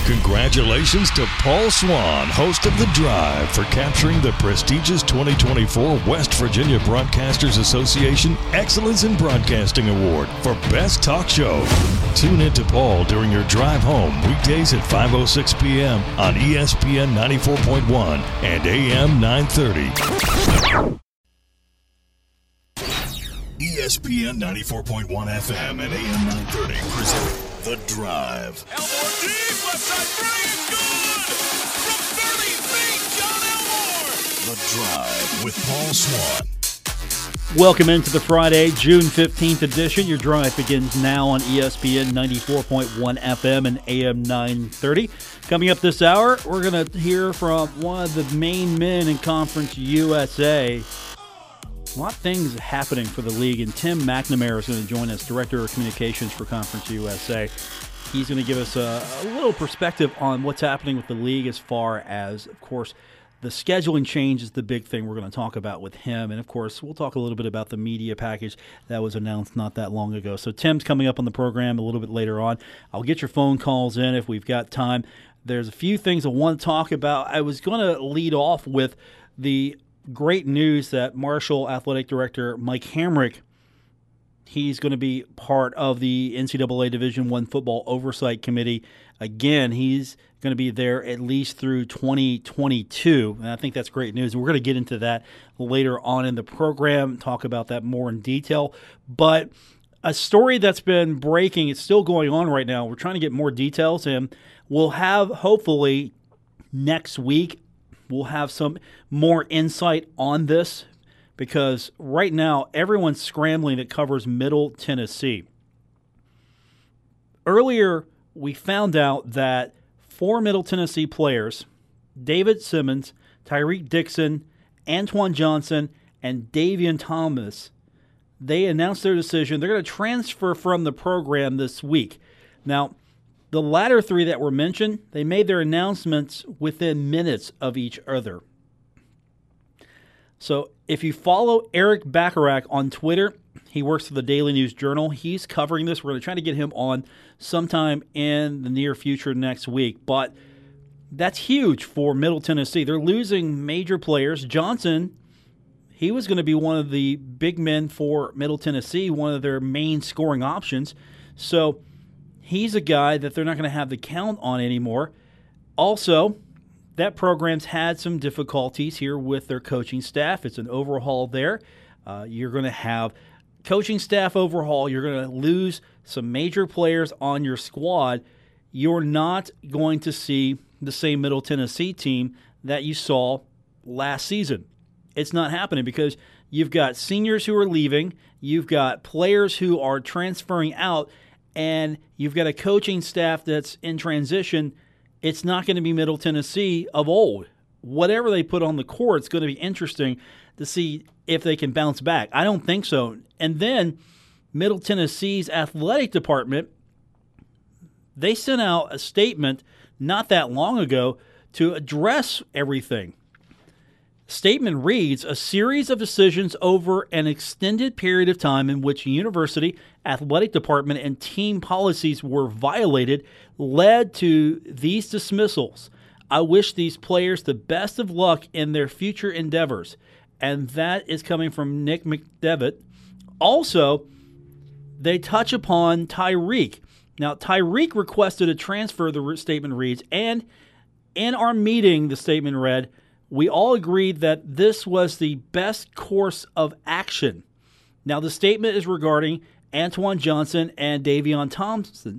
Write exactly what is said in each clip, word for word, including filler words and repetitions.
Congratulations to Paul Swan, host of The Drive, for capturing the prestigious twenty twenty-four West Virginia Broadcasters Association Excellence in Broadcasting Award for Best Talk Show. Tune in to Paul during your drive home weekdays at five oh six p.m. on E S P N ninety-four point one and A M nine thirty. E S P N ninety-four point one F M and A M nine thirty present The Drive. Elmore deep, left side three is good! From thirty feet, John Elmore! The Drive with Paul Swan. Welcome into the Friday, June fifteenth edition. Your drive begins now on E S P N ninety-four point one F M and A M nine thirty. Coming up this hour, we're going to hear from one of the main men in Conference U S A. A lot of things happening for the league, and Tim McNamara is going to join us, Director of Communications for Conference U S A. He's going to give us a, a little perspective on what's happening with the league as far as, of course, the scheduling change is the big thing we're going to talk about with him. And, of course, we'll talk a little bit about the media package that was announced not that long ago. So Tim's coming up on the program a little bit later on. I'll get your phone calls in if we've got time. There's a few things I want to talk about. I was going to lead off with the great news that Marshall Athletic Director Mike Hamrick, he's going to be part of the N C double A Division I Football Oversight Committee. Again, he's going to be there at least through twenty twenty-two, and I think that's great news. We're going to get into that later on in the program, talk about that more in detail. But a story that's been breaking, it's still going on right now. We're trying to get more details, and we'll have, hopefully, next week, we'll have some more insight on this, because right now everyone's scrambling that covers Middle Tennessee. Earlier, we found out that four Middle Tennessee players, David Simmons, Tyreek Dixon, Antoine Johnson, and Davion Thomas, they announced their decision. They're going to transfer from the program this week. Now, the latter three that were mentioned, they made their announcements within minutes of each other. So if you follow Eric Bacharach on Twitter, he works for the Daily News Journal. He's covering this. We're going to try to get him on sometime in the near future next week. But that's huge for Middle Tennessee. They're losing major players. Johnson, he was going to be one of the big men for Middle Tennessee, one of their main scoring options. So he's a guy that they're not going to have the count on anymore. Also, that program's had some difficulties here with their coaching staff. It's an overhaul there. Uh, you're going to have coaching staff overhaul. You're going to lose some major players on your squad. You're not going to see the same Middle Tennessee team that you saw last season. It's not happening because you've got seniors who are leaving. You've got players who are transferring out. And you've got a coaching staff that's in transition. It's not going to be Middle Tennessee of old. Whatever they put on the court, it's going to be interesting to see if they can bounce back. I don't think so. And then Middle Tennessee's athletic department, they sent out a statement not that long ago to address everything. Statement reads, a series of decisions over an extended period of time in which university, athletic department, and team policies were violated led to these dismissals. I wish these players the best of luck in their future endeavors. And that is coming from Nick McDevitt. Also, they touch upon Tyreek. Now, Tyreek requested a transfer, the statement reads, and in our meeting, the statement read, we all agreed that this was the best course of action. Now, the statement is regarding Antoine Johnson and Davion Thompson.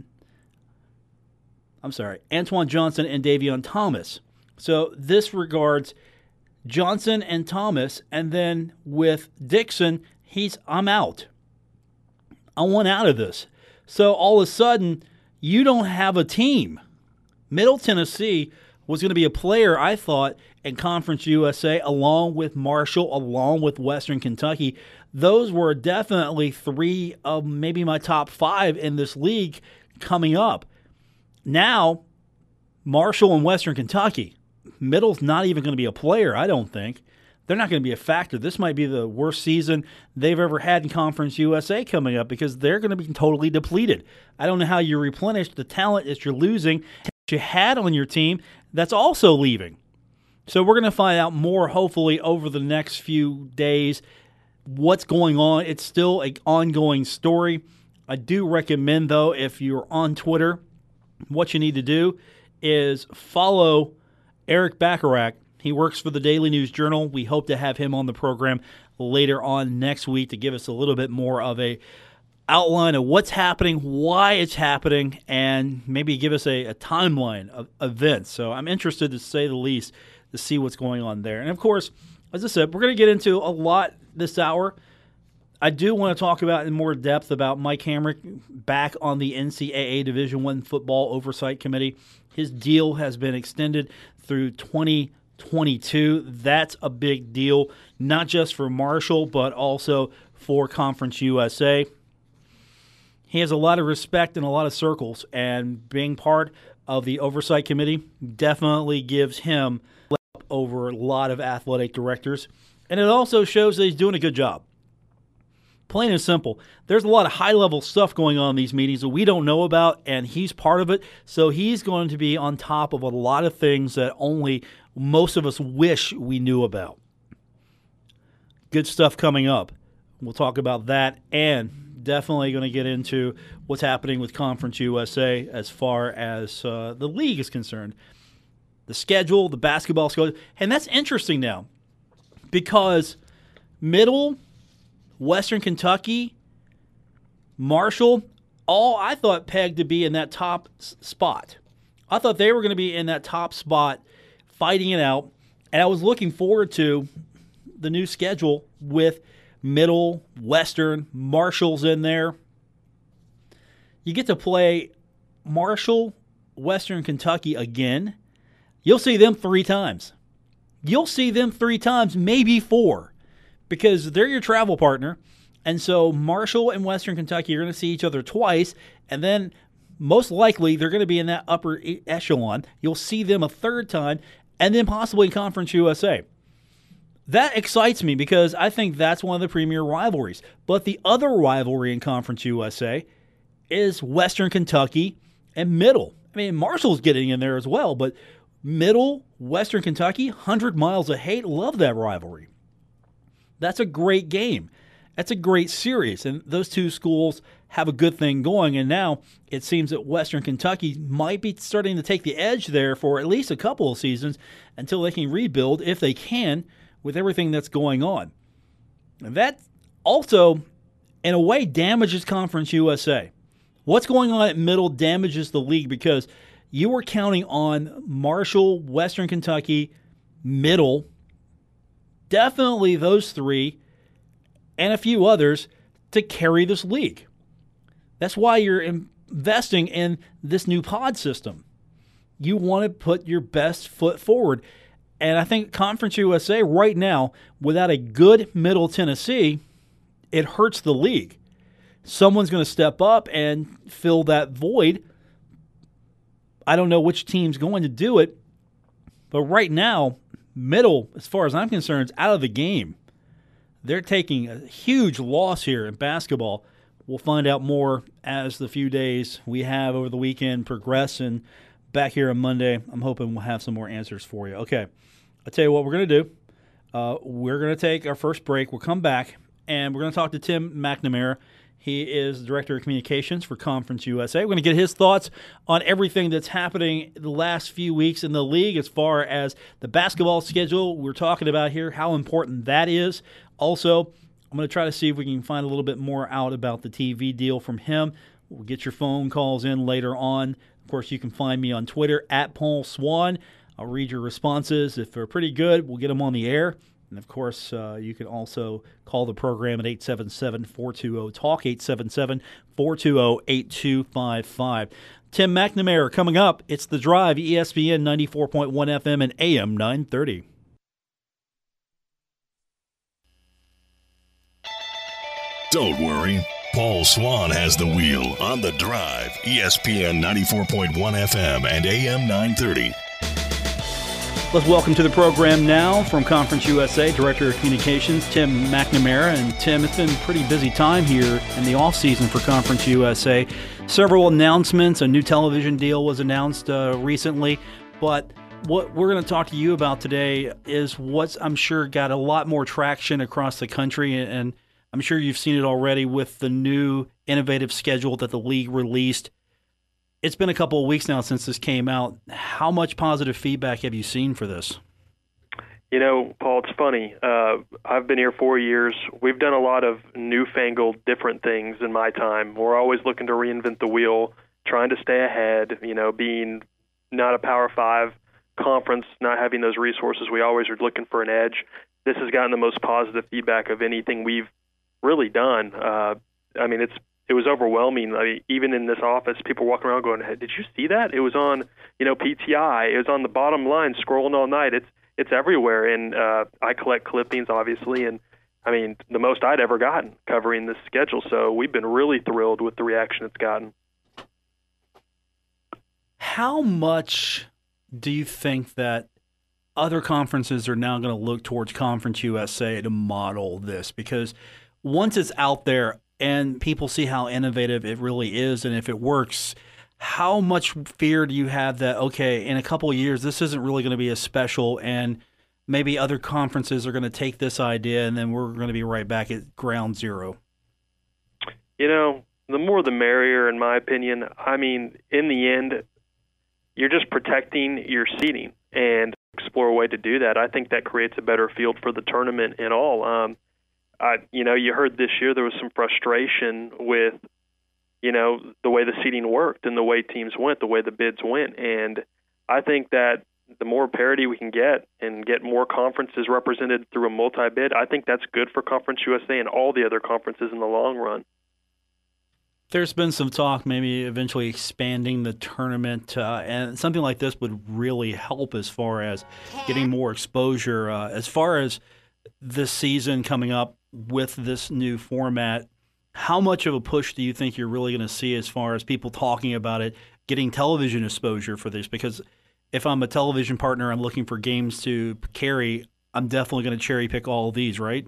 I'm sorry, Antoine Johnson and Davion Thomas. So this regards Johnson and Thomas, and then with Dixon, he's, I'm out. I want out of this. So all of a sudden, you don't have a team. Middle Tennessee was going to be a player, I thought, in Conference U S A, along with Marshall, along with Western Kentucky. Those were definitely three of maybe my top five in this league coming up. Now, Marshall and Western Kentucky, Middle's not even going to be a player, I don't think. They're not going to be a factor. This might be the worst season they've ever had in Conference U S A coming up because they're going to be totally depleted. I don't know how you replenish the talent that you're losing. you had on your team that's also leaving. So we're going to find out more, hopefully, over the next few days what's going on. It's still an ongoing story. I do recommend, though, if you're on Twitter, what you need to do is follow Erik Bacharach. He works for the Daily News Journal. We hope to have him on the program later on next week to give us a little bit more of a outline of what's happening, why it's happening, and maybe give us a, a timeline of events. So I'm interested, to say the least, to see what's going on there. And, of course, as I said, we're going to get into a lot this hour. I do want to talk about in more depth about Mike Hamrick back on the N C double A Division I Football Oversight Committee. His deal has been extended through twenty twenty-two. That's a big deal, not just for Marshall, but also for Conference U S A. He has a lot of respect in a lot of circles, and being part of the Oversight Committee definitely gives him up over a lot of athletic directors. And it also shows that he's doing a good job. Plain and simple. There's a lot of high-level stuff going on in these meetings that we don't know about, and he's part of it. So he's going to be on top of a lot of things that only most of us wish we knew about. Good stuff coming up. We'll talk about that, and definitely going to get into what's happening with Conference U S A as far as uh, the league is concerned. The schedule, the basketball schedule. And that's interesting now because Middle, Western Kentucky, Marshall, all I thought pegged to be in that top s- spot. I thought they were going to be in that top spot fighting it out, and I was looking forward to the new schedule with Middle, Western, Marshall's in there. You get to play Marshall, Western Kentucky again. You'll see them three times. You'll see them three times, maybe four, because they're your travel partner. And so Marshall and Western Kentucky are going to see each other twice, and then most likely they're going to be in that upper echelon. You'll see them a third time, and then possibly Conference U S A. That excites me because I think that's one of the premier rivalries. But the other rivalry in Conference U S A is Western Kentucky and Middle. I mean, Marshall's getting in there as well, but Middle, Western Kentucky, one hundred miles of hate. Love that rivalry. That's a great game. That's a great series, and those two schools have a good thing going, and now it seems that Western Kentucky might be starting to take the edge there for at least a couple of seasons until they can rebuild, if they can, with everything that's going on. And that also, in a way, damages Conference U S A. What's going on at Middle damages the league because you were counting on Marshall, Western Kentucky, Middle, definitely those three, and a few others to carry this league. That's why you're investing in this new pod system. You want to put your best foot forward. And I think Conference U S A right now, without a good Middle Tennessee, it hurts the league. Someone's going to step up and fill that void. I don't know which team's going to do it, but right now, Middle, as far as I'm concerned, is out of the game. They're taking a huge loss here in basketball. We'll find out more as the few days we have over the weekend progress, and back here on Monday, I'm hoping we'll have some more answers for you. Okay, I'll tell you what we're going to do. Uh, we're going to take our first break. We'll come back, and we're going to talk to Tim McNamara. He is the Director of Communications for Conference U S A. We're going to get his thoughts on everything that's happening the last few weeks in the league as far as the basketball schedule we're talking about here, how important that is. Also, I'm going to try to see if we can find a little bit more out about the T V deal from him. We'll get your phone calls in later on. Of course, you can find me on Twitter, at Paul Swann. I'll read your responses. If they're pretty good, we'll get them on the air. And, of course, uh, you can also call the program at eight seven seven, four two zero, TALK, eight seven seven, four two zero, eight two five five. Tim McNamara coming up. It's The Drive, E S P N ninety-four point one F M and A M nine thirty. Don't worry. Paul Swann has the wheel on The Drive, E S P N ninety-four point one F M and A M nine thirty. Let's welcome to the program now from Conference U S A, Director of Communications, Tim McNamara. And Tim, it's been a pretty busy time here in the offseason for Conference U S A. Several announcements, a new television deal was announced uh, recently, but what we're going to talk to you about today is what's, I'm sure, got a lot more traction across the country, and I'm sure you've seen it already with the new innovative schedule that the league released. It's been a couple of weeks now since this came out. How much positive feedback have you seen for this? You know, Paul, it's funny. Uh, I've been here four years. We've done a lot of newfangled different things in my time. We're always looking to reinvent the wheel, trying to stay ahead, you know, being not a Power Five conference, not having those resources. We always are looking for an edge. This has gotten the most positive feedback of anything we've really done. Uh, I mean, it's it was overwhelming. I mean, even in this office, people walking around going, hey, did you see that? It was on, you know, P T I. It was on the bottom line, scrolling all night. It's it's everywhere. And uh, I collect clippings, obviously, and I mean, the most I'd ever gotten covering this schedule. So we've been really thrilled with the reaction it's gotten. How much do you think that other conferences are now going to look towards Conference U S A to model this? Because once it's out there and people see how innovative it really is, and if it works, how much fear do you have that, okay, in a couple of years, this isn't really going to be as special, and maybe other conferences are going to take this idea, and then we're going to be right back at ground zero? You know, the more the merrier, in my opinion. I mean, in the end, you're just protecting your seating and explore a way to do that. I think that creates a better field for the tournament and all. Um, I, you know, you heard this year there was some frustration with, you know, the way the seating worked and the way teams went, the way the bids went. And I think that the more parity we can get and get more conferences represented through a multi-bid, I think that's good for Conference U S A and all the other conferences in the long run. There's been some talk maybe eventually expanding the tournament, uh, and something like this would really help as far as getting more exposure. Uh, as far as this season coming up with this new format, how much of a push do you think you're really going to see as far as people talking about it, getting television exposure for this? Because if I'm a television partner, I'm looking for games to carry, I'm definitely going to cherry pick all of these, right?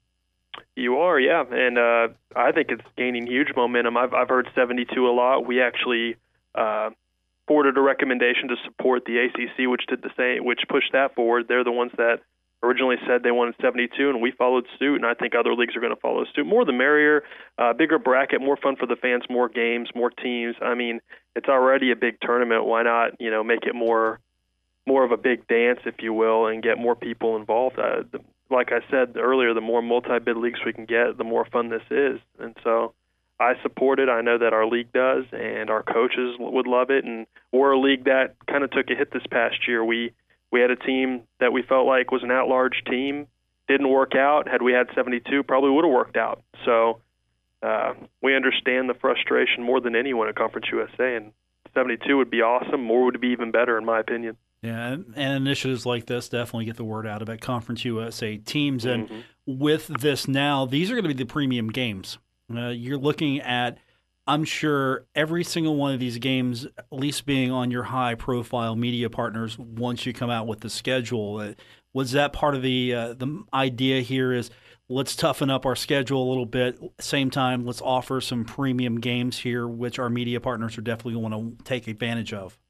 You are, yeah, and uh, I think it's gaining huge momentum. I've I've heard seventy-two a lot. We actually uh, forwarded a recommendation to support the A C C, which did the same, which pushed that forward. They're the ones that originally said they wanted seventy-two, and we followed suit. And I think other leagues are going to follow suit. More the merrier, uh, bigger bracket, more fun for the fans, more games, more teams. I mean, it's already a big tournament. Why not, you know, make it more more of a big dance, if you will, and get more people involved? Uh, the, Like I said earlier, the more multi-bid leagues we can get, the more fun this is. And so I support it. I know that our league does, and our coaches would love it. And we're a league that kind of took a hit this past year. We we had a team that we felt like was an at-large team. Didn't work out. Had we had seventy-two, probably would have worked out. So uh, we understand the frustration more than anyone at Conference U S A, and seventy-two would be awesome. More would be even better, in my opinion. Yeah, and initiatives like this definitely get the word out about Conference U S A teams. And Mm-hmm. with this now, these are going to be the premium games. Uh, you're looking at, I'm sure, every single one of these games at least being on your high-profile media partners once you come out with the schedule. Uh, was that part of the uh, the idea here is let's toughen up our schedule a little bit. Same time, let's offer some premium games here, which our media partners are definitely going to want to take advantage of?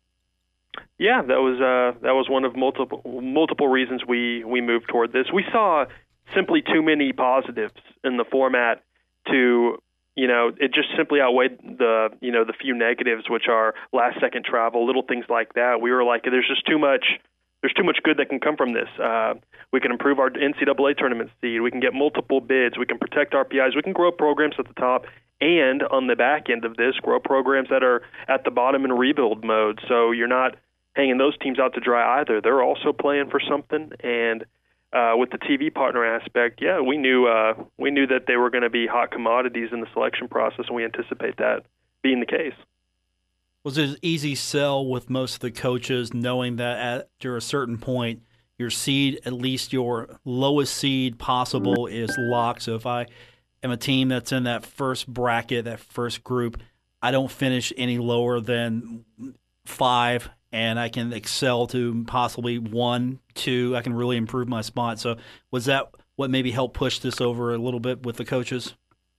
Yeah, that was uh, that was one of multiple multiple reasons we, we moved toward this. We saw simply too many positives in the format to, you know, it just simply outweighed the, you know, the few negatives, which are last second travel, little things like that. We were like, there's just too much. There's too much good that can come from this. Uh, we can improve our N C double A tournament seed. We can get multiple bids. We can protect R P Is. We can grow programs at the top. And on the back end of this, grow programs that are at the bottom in rebuild mode. So you're not hanging those teams out to dry either. They're also playing for something. And uh, with the T V partner aspect, yeah, we knew uh, we knew that they were going to be hot commodities in the selection process, and we anticipate that being the case. Was it an easy sell with most of the coaches, knowing that after a certain point, your seed, at least your lowest seed possible, is locked? So if I am a team that's in that first bracket, that first group, I don't finish any lower than five and I can excel to possibly one, two. I can really improve my spot. So was that what maybe helped push this over a little bit with the coaches?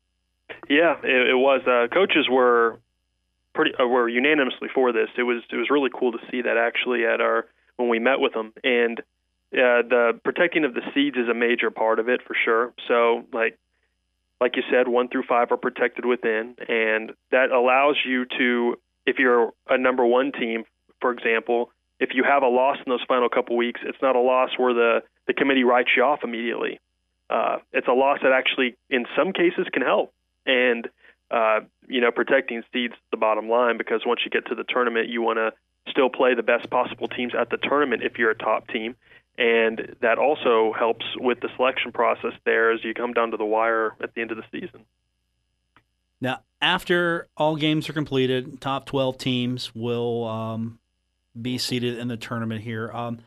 Yeah, it, it was. Uh, coaches were pretty uh, were unanimously for this. It was it was really cool to see that actually at our when we met with them, and uh, the protecting of the seeds is a major part of it for sure. So like like you said, one through five are protected within, and that allows you to, if you're a number one team, for example, if you have a loss in those final couple weeks, it's not a loss where the the committee writes you off immediately. Uh, it's a loss that actually, in some cases, can help. And, uh, you know, protecting seeds the bottom line, because once you get to the tournament, you want to still play the best possible teams at the tournament if you're a top team. And that also helps with the selection process there as you come down to the wire at the end of the season. Now, after all games are completed, top twelve teams will um, be seated in the tournament here. Um,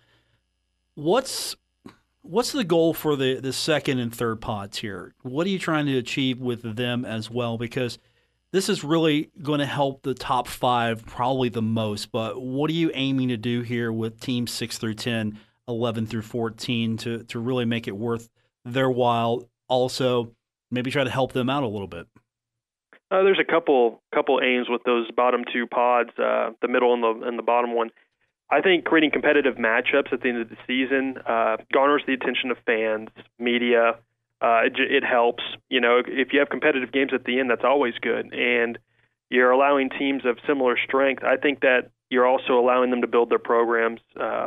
what's What's the goal for the, the second and third pods here? What are you trying to achieve with them as well? Because this is really going to help the top five probably the most. But what are you aiming to do here with teams six through ten, eleven through fourteen to, to really make it worth their while? Also, maybe try to help them out a little bit. Uh, there's a couple couple aims with those bottom two pods, uh, the middle and the and the bottom one. I think creating competitive matchups at the end of the season uh, garners the attention of fans, media. Uh, it, it helps. You know, if you have competitive games at the end, that's always good. And you're allowing teams of similar strength. I think that you're also allowing them to build their programs. Uh,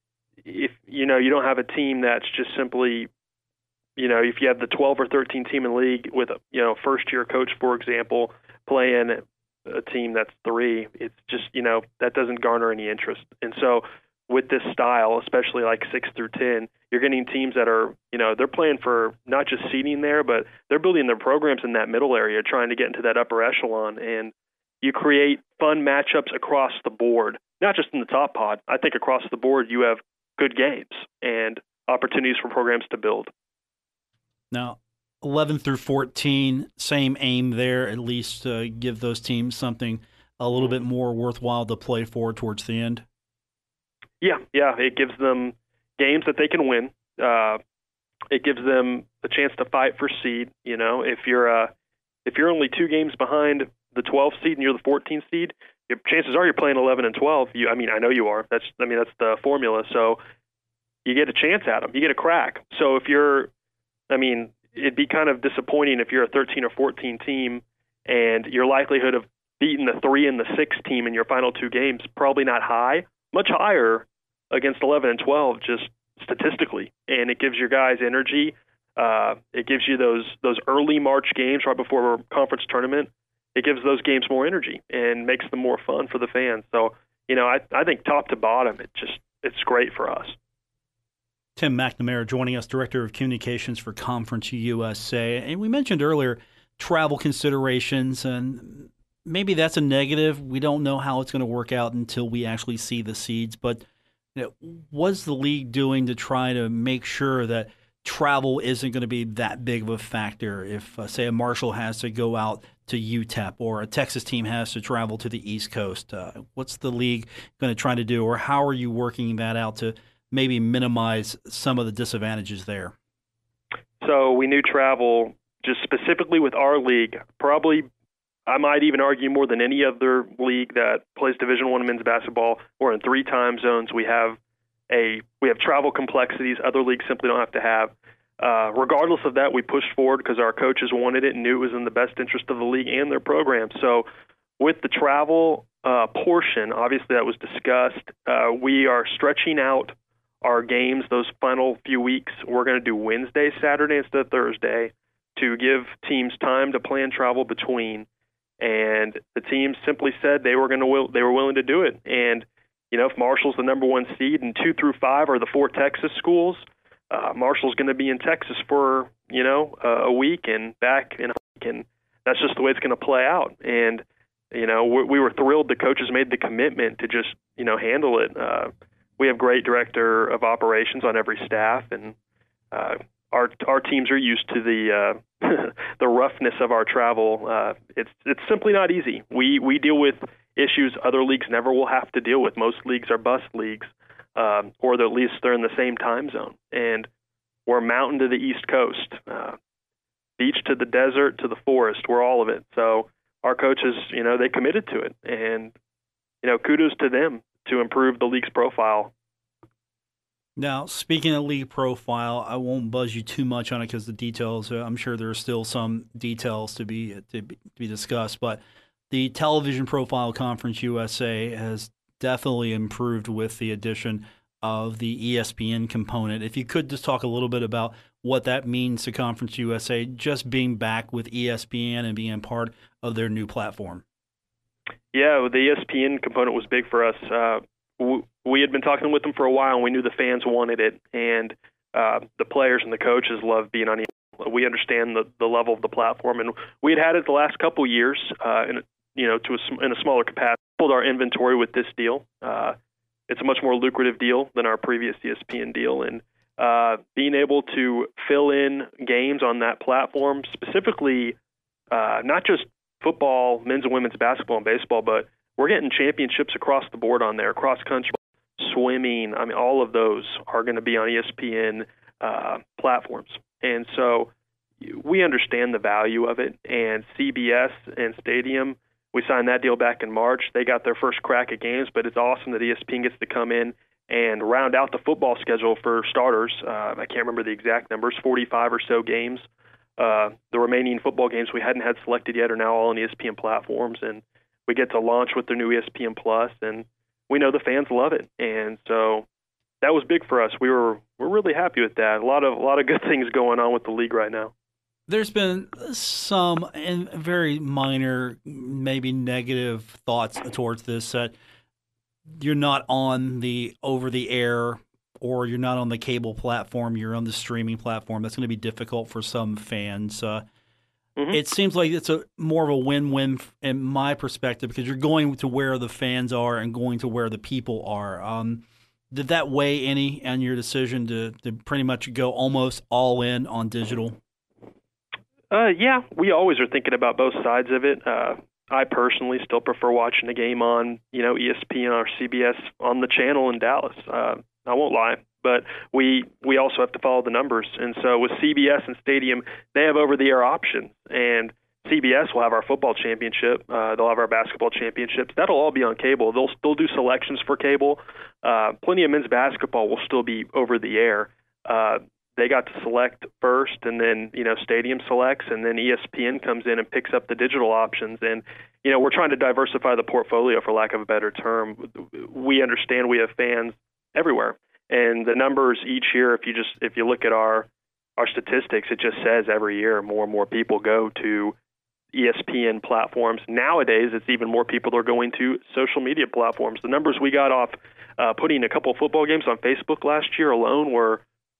if you know, you don't have a team that's just simply, you know, if you have the twelve or thirteen team in the league with a you know first year coach, for example, playing a team that's three, it's just, you know, that doesn't garner any interest. And so with this style, especially like six through ten, you're getting teams that are, you know, they're playing for not just seeding there, but they're building their programs in that middle area, trying to get into that upper echelon. And you create fun matchups across the board, not just in the top pod. I think across the board, you have good games and opportunities for programs to build. Now, eleven through fourteen, same aim there, at least uh, give those teams something a little bit more worthwhile to play for towards the end. Yeah, yeah, it gives them games that they can win. Uh, it gives them a chance to fight for seed. You know, if you're uh, if you're only two games behind the twelfth seed and you're the fourteenth seed, your chances are you're playing eleven and twelve. You, I mean, I know you are. That's, I mean, that's the formula. So you get a chance at them. You get a crack. So if you're, I mean, it'd be kind of disappointing if you're a thirteen or fourteen team and your likelihood of beating the three and the six team in your final two games probably not high, much higher against eleven and twelve, just statistically. And it gives your guys energy. Uh, it gives you those those early March games right before a conference tournament. It gives those games more energy and makes them more fun for the fans. So, you know, I I think top to bottom, it just it's great for us. Tim McNamara joining us, Director of Communications for Conference U S A. And we mentioned earlier travel considerations, and maybe that's a negative. We don't know how it's going to work out until we actually see the seeds. But you know, what's the league doing to try to make sure that travel isn't going to be that big of a factor if, uh, say, a Marshall has to go out to U T E P or a Texas team has to travel to the East Coast? Uh, what's the league going to try to do, or how are you working that out to maybe minimize some of the disadvantages there? So we knew travel just specifically with our league, probably I might even argue more than any other league that plays Division One men's basketball. We're in three time zones. We have a we have travel complexities other leagues simply don't have to have. Uh, regardless of that, we pushed forward because our coaches wanted it and knew it was in the best interest of the league and their program. So with the travel uh, portion, obviously that was discussed. Uh, we are stretching out our games those final few weeks. We're going to do Wednesday, Saturday instead of Thursday to give teams time to plan travel between. And the teams simply said they were going to will, they were willing to do it. And you know, if Marshall's the number one seed and two through five are the four Texas schools, uh, Marshall's going to be in Texas for you know uh, a week and back in a week, and that's just the way it's going to play out. And you know, we, we were thrilled the coaches made the commitment to just you know handle it. Uh, We have great director of operations on every staff, and uh, our our teams are used to the uh, the roughness of our travel. Uh, it's it's simply not easy. We we deal with issues other leagues never will have to deal with. Most leagues are bus leagues, um, or at least they're in the same time zone. And we're mountain to the East Coast, uh, beach to the desert to the forest. We're all of it. So our coaches, you know, they committed to it. And, you know, kudos to them to improve the league's profile. Now, speaking of league profile, I won't buzz you too much on it because the details, uh, I'm sure there are still some details to be, to be to be discussed, but the television profile Conference U S A has definitely improved with the addition of the E S P N component. If you could just talk a little bit about what that means to Conference U S A, just being back with E S P N and being part of their new platform. Yeah, well, the E S P N component was big for us. Uh, we had been talking with them for a while, and we knew the fans wanted it, and uh, the players and the coaches love being on E S P N. We understand the, the level of the platform, and we had had it the last couple years, uh, in, you know, to a, in a smaller capacity. Pulled our inventory with this deal. Uh, it's a much more lucrative deal than our previous E S P N deal, and uh, being able to fill in games on that platform, specifically uh, not just football, men's and women's basketball and baseball, but we're getting championships across the board on there, cross country, swimming. I mean, all of those are going to be on E S P N uh, platforms. And so we understand the value of it. And C B S and Stadium, we signed that deal back in March. They got their first crack at games, but it's awesome that E S P N gets to come in and round out the football schedule for starters. Uh, I can't remember the exact numbers, forty-five or so games. Uh, the remaining football games we hadn't had selected yet are now all on E S P N platforms, and we get to launch with their new E S P N Plus, and we know the fans love it. And so that was big for us. We were we're really happy with that. A lot of a lot of good things going on with the league right now. There's been some and very minor, maybe negative thoughts towards this, that you're not on the over-the-air or you're not on the cable platform, you're on the streaming platform. That's going to be difficult for some fans. Uh, mm-hmm. It seems like it's a more of a win-win in my perspective because you're going to where the fans are and going to where the people are. Um, did that weigh any on your decision to, to pretty much go almost all in on digital? Uh, yeah, we always are thinking about both sides of it. Uh, I personally still prefer watching a game on, you know, E S P N or C B S on the channel in Dallas. Uh, I won't lie, but we we also have to follow the numbers. And so with C B S and Stadium, they have over-the-air options. And C B S will have our football championship. Uh, they'll have our basketball championships. That'll all be on cable. They'll still do selections for cable. Uh, plenty of men's basketball will still be over-the-air. Uh, They got to select first, and then, you know, Stadium selects, and then E S P N comes in and picks up the digital options. And, you know, we're trying to diversify the portfolio, for lack of a better term. We understand we have fans everywhere, and the numbers each year, if you just if you look at our our statistics, it just says every year more and more people go to E S P N platforms. Nowadays, it's even more people that are going to social media platforms. The numbers we got off uh, putting a couple of football games on Facebook last year alone were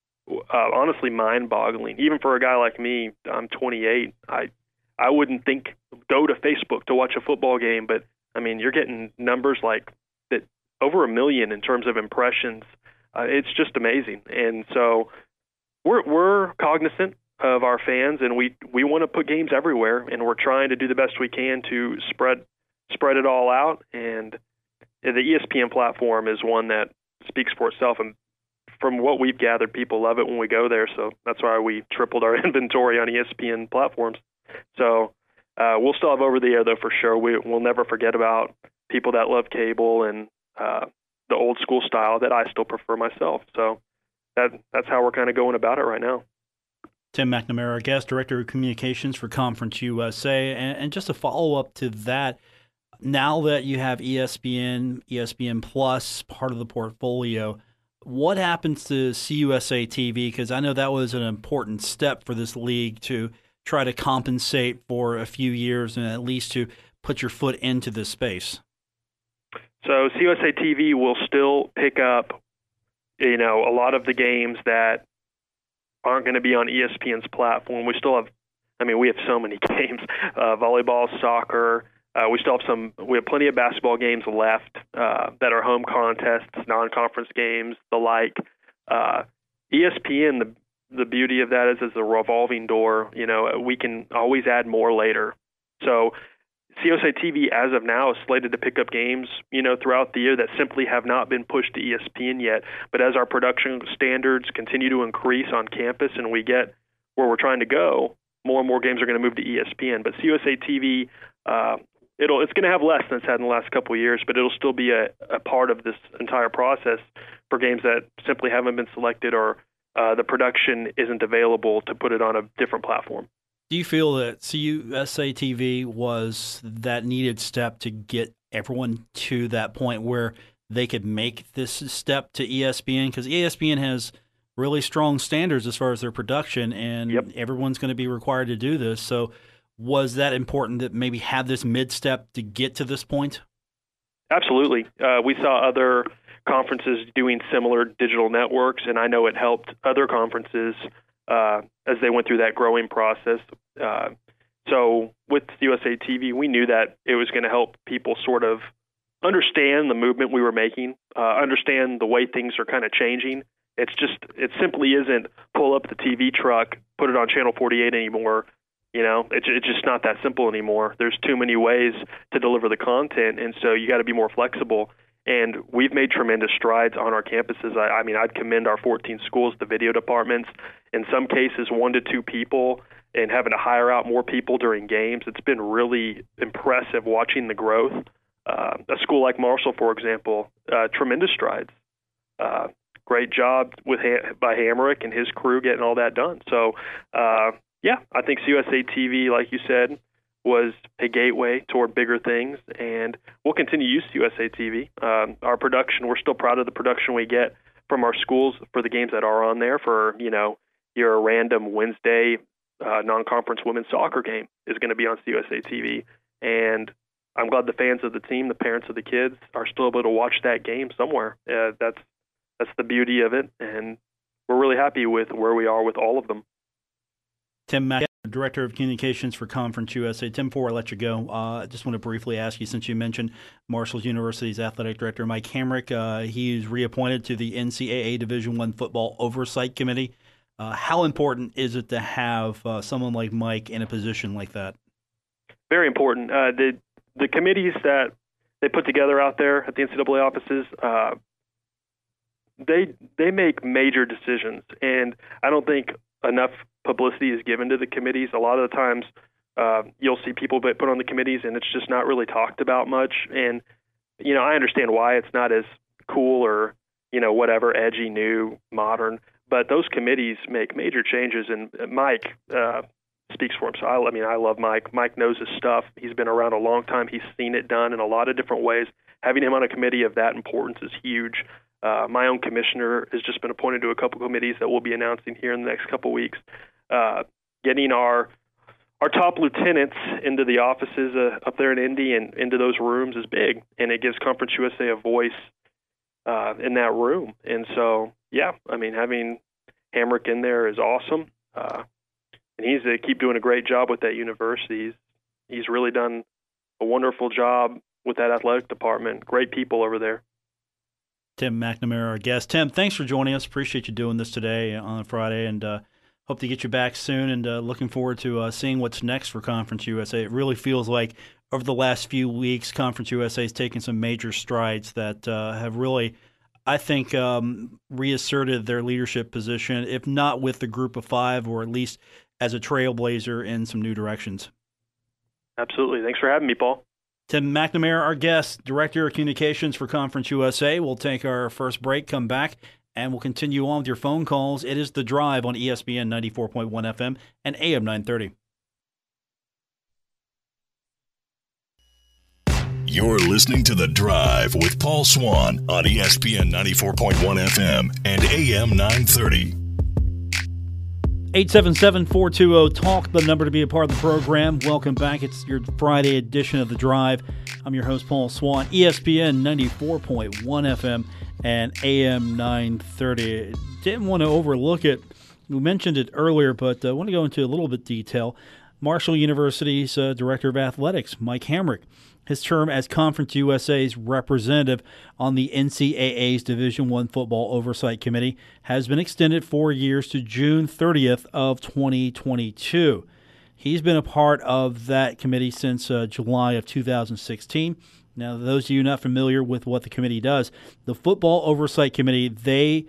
Uh, honestly mind-boggling. Even for a guy like me, I'm twenty-eight. I I wouldn't think go to Facebook to watch a football game, but I mean, you're getting numbers like that over a million in terms of impressions. Uh, it's just amazing. And so we're we're cognizant of our fans, and we we want to put games everywhere, and we're trying to do the best we can to spread spread it all out. And the E S P N platform is one that speaks for itself, and from what we've gathered, people love it when we go there, so that's why we tripled our inventory on E S P N platforms. So uh, we'll still have over-the-air, though, for sure. We, we'll never forget about people that love cable and uh, the old-school style that I still prefer myself. So that that's how we're kind of going about it right now. Tim McNamara, guest director of communications for Conference U S A. And, and just a follow-up to that, now that you have E S P N, E S P N Plus, part of the portfolio, what happens to C U S A T V? Because I know that was an important step for this league to try to compensate for a few years and at least to put your foot into this space. So C U S A T V will still pick up, you know, a lot of the games that aren't going to be on E S P N's platform. We still have, I mean, we have so many games, uh, volleyball, soccer. Uh, we still have some. We have plenty of basketball games left uh, that are home contests, non-conference games, the like. Uh, E S P N, the the beauty of that is, is a revolving door. You know, we can always add more later. So C U S A T V, as of now, is slated to pick up games, you know, throughout the year that simply have not been pushed to E S P N yet. But as our production standards continue to increase on campus and we get where we're trying to go, more and more games are going to move to E S P N. But C U S A T V, uh, it'll it's going to have less than it's had in the last couple of years, but it'll still be a, a part of this entire process for games that simply haven't been selected or uh, the production isn't available to put it on a different platform. Do you feel that C U S A T V was that needed step to get everyone to that point where they could make this step to E S P N? Because E S P N has really strong standards as far as their production, and yep. everyone's going to be required to do this. So was that important that maybe have this mid-step to get to this point? Absolutely. Uh, we saw other conferences doing similar digital networks, and I know it helped other conferences uh, as they went through that growing process. Uh, so with C U S A T V, we knew that it was going to help people sort of understand the movement we were making, uh, understand the way things are kind of changing. It's just, it simply isn't pull up the T V truck, put it on Channel forty-eight anymore. You know, it's, it's just not that simple anymore. There's too many ways to deliver the content, and so you got to be more flexible. And we've made tremendous strides on our campuses. I, I mean, I'd commend our fourteen schools, the video departments. In some cases, one to two people, and having to hire out more people during games. It's been really impressive watching the growth. Uh, a school like Marshall, for example, uh, tremendous strides. Uh, great job with by Hamrick and his crew getting all that done. So, uh, yeah, I think C U S A T V, like you said, was a gateway toward bigger things, and we'll continue to use C U S A T V. Um, our production, we're still proud of the production we get from our schools for the games that are on there. For, you know, your random Wednesday uh, non-conference women's soccer game is going to be on C U S A T V, and I'm glad the fans of the team, the parents of the kids, are still able to watch that game somewhere. Uh, that's that's the beauty of it, and we're really happy with where we are with all of them. Tim Mack, Director of Communications for Conference U S A. Tim, before I let you go, I uh, just want to briefly ask you, since you mentioned Marshall University's Athletic Director Mike Hamrick, uh, he's reappointed to the N C double A Division I Football Oversight Committee. Uh, how important is it to have uh, someone like Mike in a position like that? Very important. Uh, the the committees that they put together out there at the N C double A offices, uh, they they make major decisions, and I don't think enough publicity is given to the committees. A lot of the times uh, you'll see people put on the committees and it's just not really talked about much. And, you know, I understand why it's not as cool or, you know, whatever, edgy, new, modern, but those committees make major changes. And Mike uh, speaks for him. So, I, I mean, I love Mike. Mike knows his stuff. He's been around a long time. He's seen it done in a lot of different ways. Having him on a committee of that importance is huge. Uh, my own commissioner has just been appointed to a couple committees that we'll be announcing here in the next couple weeks. Uh, getting our our top lieutenants into the offices uh, up there in Indy and into those rooms is big, and it gives Conference U S A a voice uh, in that room. And so, yeah, I mean, having Hamrick in there is awesome, uh, and he's uh, keep doing a great job with that university. He's, he's really done a wonderful job with that athletic department. Great people over there. Tim McNamara, our guest. Tim, thanks for joining us. Appreciate you doing this today on Friday, and uh, hope to get you back soon, and uh, looking forward to uh, seeing what's next for Conference U S A. It really feels like over the last few weeks, Conference U S A has taken some major strides that uh, have really, I think, um, reasserted their leadership position, if not with the group of five, or at least as a trailblazer in some new directions. Absolutely. Thanks for having me, Paul. Tim McNamara, our guest, Director of Communications for Conference U S A. We'll take our first break, come back, and we'll continue on with your phone calls. It is The Drive on E S P N ninety-four point one F M and A M nine thirty. You're listening to The Drive with Paul Swann on E S P N ninety-four point one F M and A M nine thirty. eight seven seven, four two zero, TALK, the number to be a part of the program. Welcome back. It's your Friday edition of The Drive. I'm your host, Paul Swann, E S P N ninety-four point one F M and A M nine thirty. Didn't want to overlook it. We mentioned it earlier, but I uh, want to go into a little bit detail. Marshall University's uh, Director of Athletics, Mike Hamrick, his term as Conference U S A's representative on the N C double A's Division I Football Oversight Committee has been extended four years to June thirtieth of twenty twenty-two. He's been a part of that committee since uh, July of two thousand sixteen. Now, those of you not familiar with what the committee does, the Football Oversight Committee, they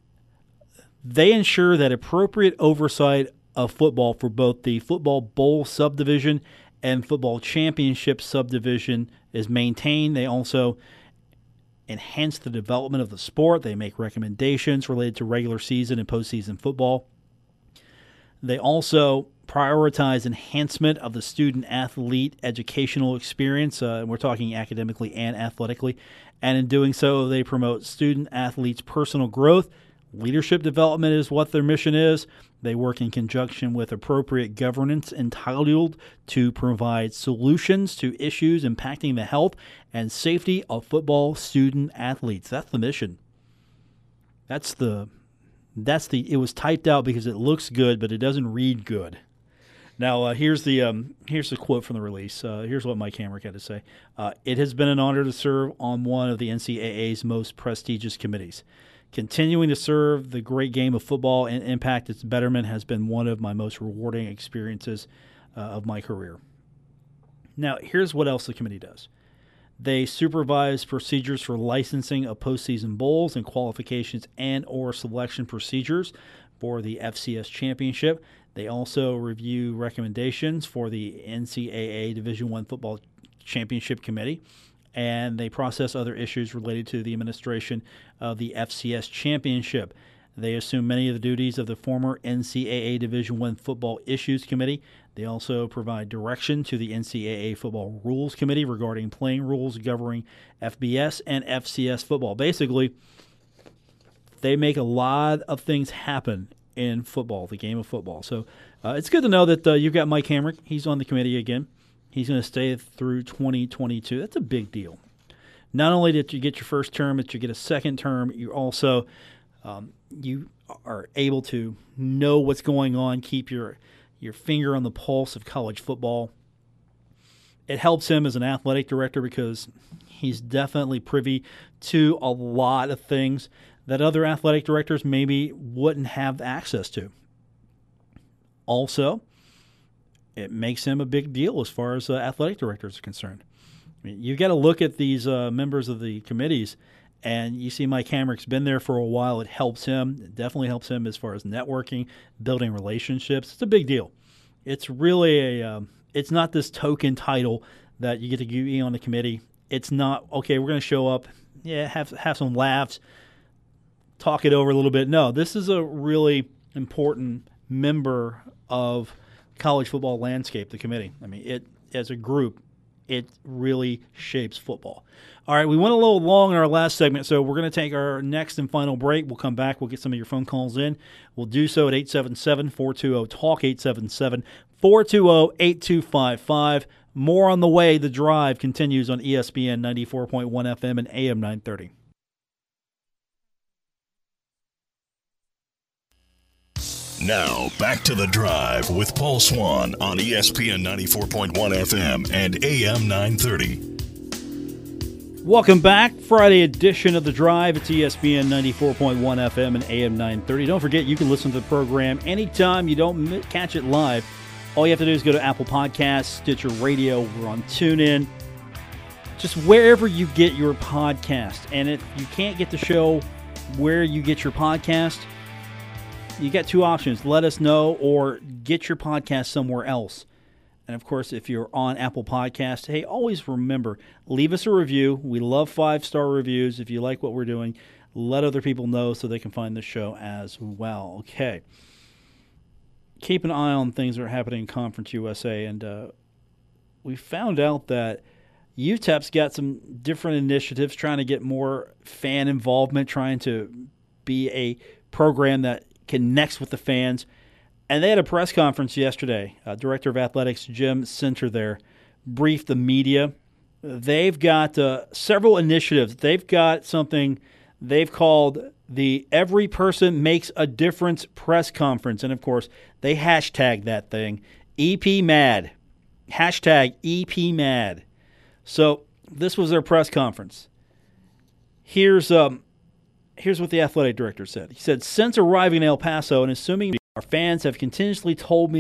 they ensure that appropriate oversight of football for both the Football Bowl subdivision and Football Championship subdivision is maintained. They also enhance the development of the sport. They make recommendations related to regular season and postseason football. They also prioritize enhancement of the student-athlete educational experience. Uh, we're talking academically and athletically. And in doing so, they promote student-athletes' personal growth. Leadership development is what their mission is. They work in conjunction with appropriate governance entitled to provide solutions to issues impacting the health and safety of football student-athletes. That's the mission. That's the, that's the, it was typed out because it looks good, but it doesn't read good. Now, uh, here's the um, here's the quote from the release. Uh, here's what Mike Hamrick had to say. Uh, it has been an honor to serve on one of the N C double A's most prestigious committees. Continuing to serve the great game of football and impact its betterment has been one of my most rewarding experiences uh, of my career. Now, here's what else the committee does. They supervise procedures for licensing of postseason bowls and qualifications and or selection procedures for the F C S championship. They also review recommendations for the N C double A Division I Football Championship Committee, and they process other issues related to the administration of the F C S Championship. They assume many of the duties of the former N C double A Division I Football Issues Committee. They also provide direction to the N C double A Football Rules Committee regarding playing rules governing F B S and F C S football. Basically, they make a lot of things happen in football, the game of football. So uh, it's good to know that uh, you've got Mike Hamrick. He's on the committee again. He's going to stay through twenty twenty-two. That's a big deal. Not only did you get your first term, but you get a second term. You also um, you are able to know what's going on, keep your your finger on the pulse of college football. It helps him as an athletic director because he's definitely privy to a lot of things that other athletic directors maybe wouldn't have access to. Also, it makes him a big deal as far as uh, athletic directors are concerned. I mean, you got to look at these uh, members of the committees, and you see Mike Hamrick's been there for a while. It helps him. It definitely helps him as far as networking, building relationships. It's a big deal. It's really a. Um, it's not this token title that you get to be on the committee. It's not okay. We're going to show up, yeah, have have some laughs, talk it over a little bit. No, this is a really important member of college football landscape, the committee. I mean, it as a group, it really shapes football. All right, we went a little long in our last segment, so we're going to take our next and final break. We'll come back. We'll get some of your phone calls in. We'll do so at eight seven seven, four two zero, TALK, eight seven seven, four two zero, eight two five five. More on the way. The Drive continues on E S P N ninety-four point one F M and A M nine thirty. Now, back to The Drive with Paul Swann on E S P N ninety-four point one F M and A M nine thirty. Welcome back. Friday edition of The Drive. It's E S P N ninety-four point one F M and A M nine thirty. Don't forget, you can listen to the program anytime you don't catch it live. All you have to do is go to Apple Podcasts, Stitcher Radio. We're on TuneIn. Just wherever you get your podcast. And if you can't get the show where you get your podcast, you got two options. Let us know or get your podcast somewhere else. And, of course, if you're on Apple Podcasts, hey, always remember, leave us a review. We love five-star reviews. If you like what we're doing, let other people know so they can find the show as well. Okay. Keep an eye on things that are happening in Conference U S A. And uh, we found out that U T E P's got some different initiatives trying to get more fan involvement, trying to be a program that connects with the fans. And they had a press conference yesterday. Uh, Director of Athletics Jim Center there briefed the media. They've got uh, several initiatives. They've got something they've called the Every Person Makes a Difference press conference. And, of course, they hashtag that thing, E P Mad. Hashtag E P Mad. So this was their press conference. Here's um, here's what the athletic director said. He said, since arriving in El Paso and assuming our fans have continuously told me that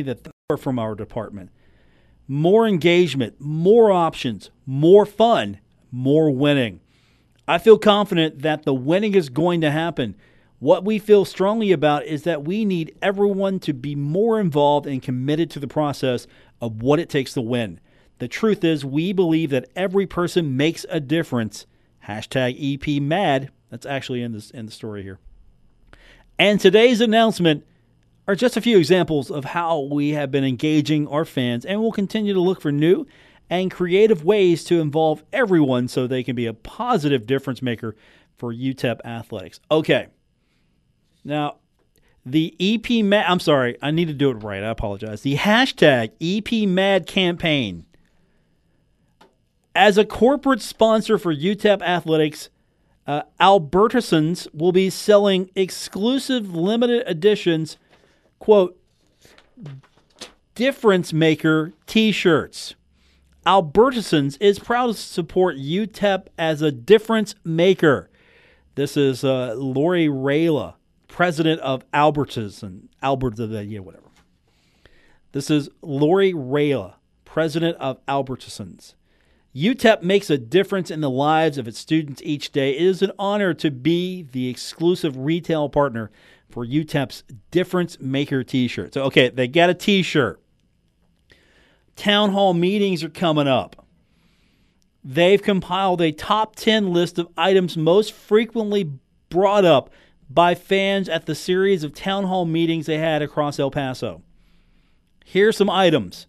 from our department. More engagement, more options, more fun, more winning. I feel confident that the winning is going to happen. What we feel strongly about is that we need everyone to be more involved and committed to the process of what it takes to win. The truth is, we believe that every person makes a difference. Hashtag E P Mad. That's actually in this in the story here. And today's announcement are just a few examples of how we have been engaging our fans and will continue to look for new and creative ways to involve everyone so they can be a positive difference maker for U T E P athletics. Okay. Now, the E P Mad, I'm sorry, I need to do it right. I apologize. The hashtag E P Mad campaign. As a corporate sponsor for U T E P athletics, uh, Albertisons will be selling exclusive limited editions, quote, difference maker t-shirts. Albertisons is proud to support U T E P as a difference maker. This is uh, Lori Rayla, president of Albertison. Albert, yeah, whatever. This is Lori Rayla, president of Albertisons. U T E P makes a difference in the lives of its students each day. It is an honor to be the exclusive retail partner for U T E P's Difference Maker t-shirt. So, okay, they got a t-shirt. Town hall meetings are coming up. They've compiled a top ten list of items most frequently brought up by fans at the series of town hall meetings they had across El Paso. Here's some items.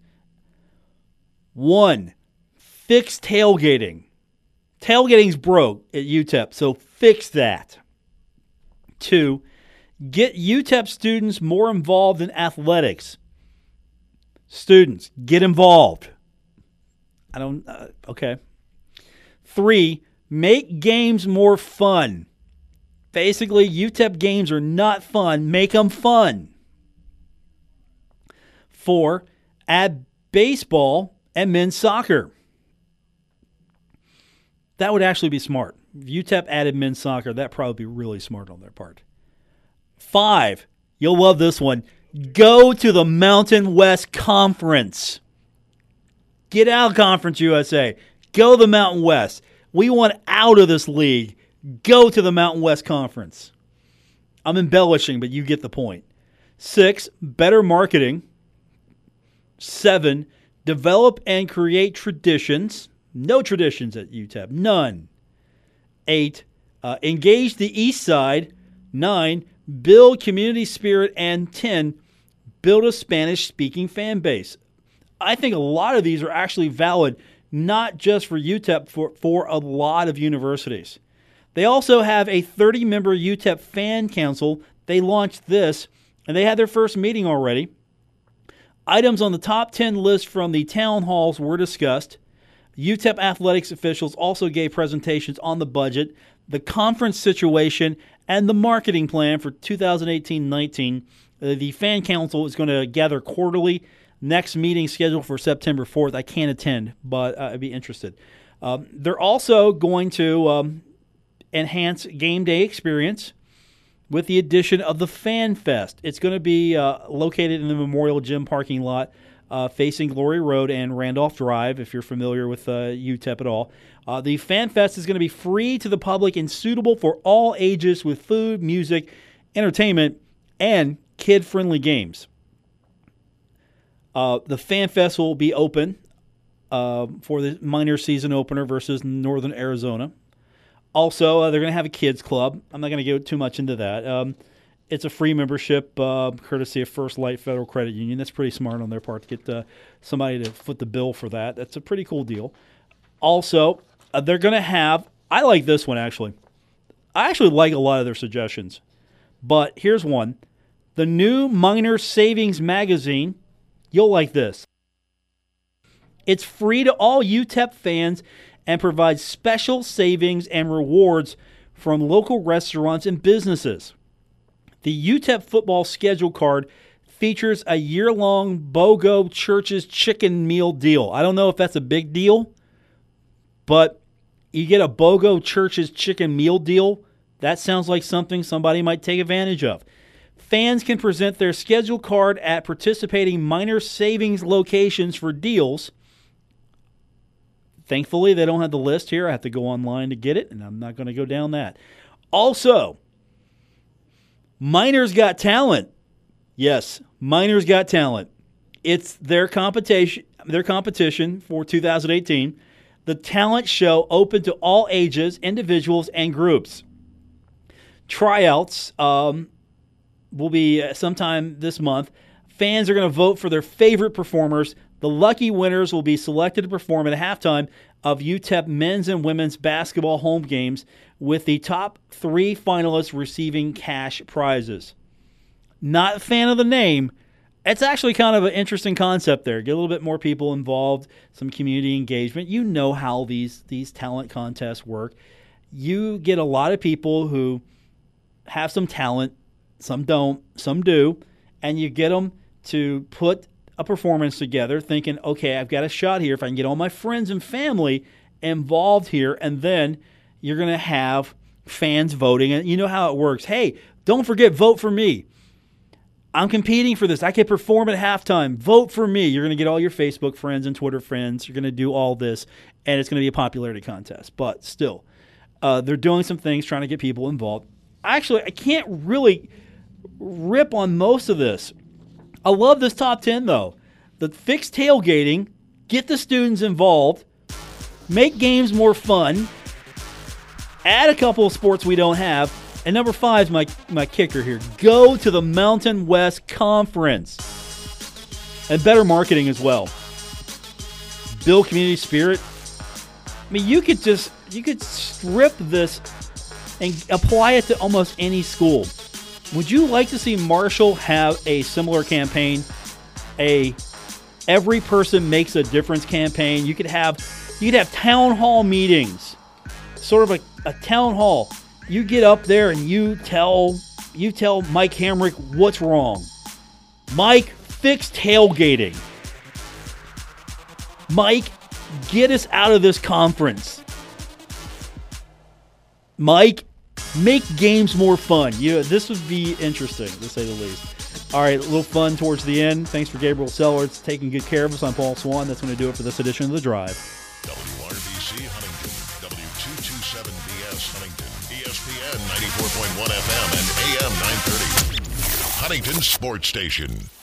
One, fix tailgating. Tailgating's broke at U T E P, so fix that. Two, get U T E P students more involved in athletics. Students, get involved. I don't, uh, okay. Three, make games more fun. Basically, U T E P games are not fun. Make them fun. Four, add baseball and men's soccer. That would actually be smart. If U T E P added men's soccer, that'd probably be really smart on their part. Five, you'll love this one. Go to the Mountain West Conference. Get out of Conference U S A. Go to the Mountain West. We want out of this league. Go to the Mountain West Conference. I'm embellishing, but you get the point. Six, better marketing. Seven, develop and create traditions. No traditions at U T E P. None. Eight, uh, engage the East Side. Nine, build community spirit. And ten, build a Spanish-speaking fan base. I think a lot of these are actually valid, not just for U T E P, for, for a lot of universities. They also have a thirty-member U T E P fan council. They launched this, and they had their first meeting already. Items on the top ten list from the town halls were discussed. U T E P athletics officials also gave presentations on the budget, the conference situation, and the marketing plan for two thousand eighteen nineteen. Uh, the fan council is going to gather quarterly. Next meeting scheduled for September fourth. I can't attend, but uh, I'd be interested. Um, they're also going to um, enhance game day experience with the addition of the Fan Fest. It's going to be uh, located in the Memorial Gym parking lot uh, facing Glory Road and Randolph Drive, if you're familiar with uh, U T E P at all. Uh, the Fan Fest is going to be free to the public and suitable for all ages with food, music, entertainment, and kid-friendly games. Uh, the Fan Fest will be open uh, for the minor season opener versus Northern Arizona. Also, uh, they're going to have a kids club. I'm not going to go too much into that. Um, it's a free membership, uh, courtesy of First Light Federal Credit Union. That's pretty smart on their part to get uh, somebody to foot the bill for that. That's a pretty cool deal. Also, uh, they're going to have, I like this one actually. I actually like a lot of their suggestions. But here's one. The new Minor Savings Magazine. You'll like this. It's free to all U T E P fans and provides special savings and rewards from local restaurants and businesses. The U T E P football schedule card features a year-long BOGO Church's chicken meal deal. I don't know if that's a big deal, but you get a BOGO Church's chicken meal deal. That sounds like something somebody might take advantage of. Fans can present their schedule card at participating minor savings locations for deals. Thankfully, they don't have the list here. I have to go online to get it, and I'm not going to go down that. Also, Miners Got Talent. Yes, Miners Got Talent. It's their competition, their competition for two thousand eighteen. The talent show open to all ages, individuals, and groups. Tryouts um, will be sometime this month. Fans are going to vote for their favorite performers. The lucky winners will be selected to perform at halftime of U T E P men's and women's basketball home games, with the top three finalists receiving cash prizes. Not a fan of the name. It's actually kind of an interesting concept there. Get a little bit more people involved, some community engagement. You know how these, these talent contests work. You get a lot of people who have some talent, some don't, some do, and you get them to put a performance together thinking, okay, I've got a shot here if I can get all my friends and family involved here, and then you're going to have fans voting. And you know how it works. Hey, don't forget, vote for me. I'm competing for this. I can perform at halftime. Vote for me. You're going to get all your Facebook friends and Twitter friends. You're going to do all this, and it's going to be a popularity contest. But still, uh, they're doing some things trying to get people involved. Actually, I can't really rip on most of this. I love this top ten, though. The fixed tailgating, get the students involved, make games more fun, add a couple of sports we don't have, and number five is my, my kicker here. Go to the Mountain West Conference. And better marketing as well. Build community spirit. I mean, you could just, you could strip this and apply it to almost any school. Would you like to see Marshall have a similar campaign? A every person makes a difference campaign. You could have you could have town hall meetings. Sort of a, a town hall. You get up there and you tell you tell Mike Hamrick what's wrong. Mike, fix tailgating. Mike, get us out of this conference. Mike, make games more fun. You know, this would be interesting, to say the least. All right, a little fun towards the end. Thanks for Gabriel Sellards taking good care of us. I'm Paul Swan. That's going to do it for this edition of The Drive. W R B C Huntington, W two twenty-seven B S Huntington, E S P N ninety-four point one F M and A M nine thirty. Huntington Sports Station.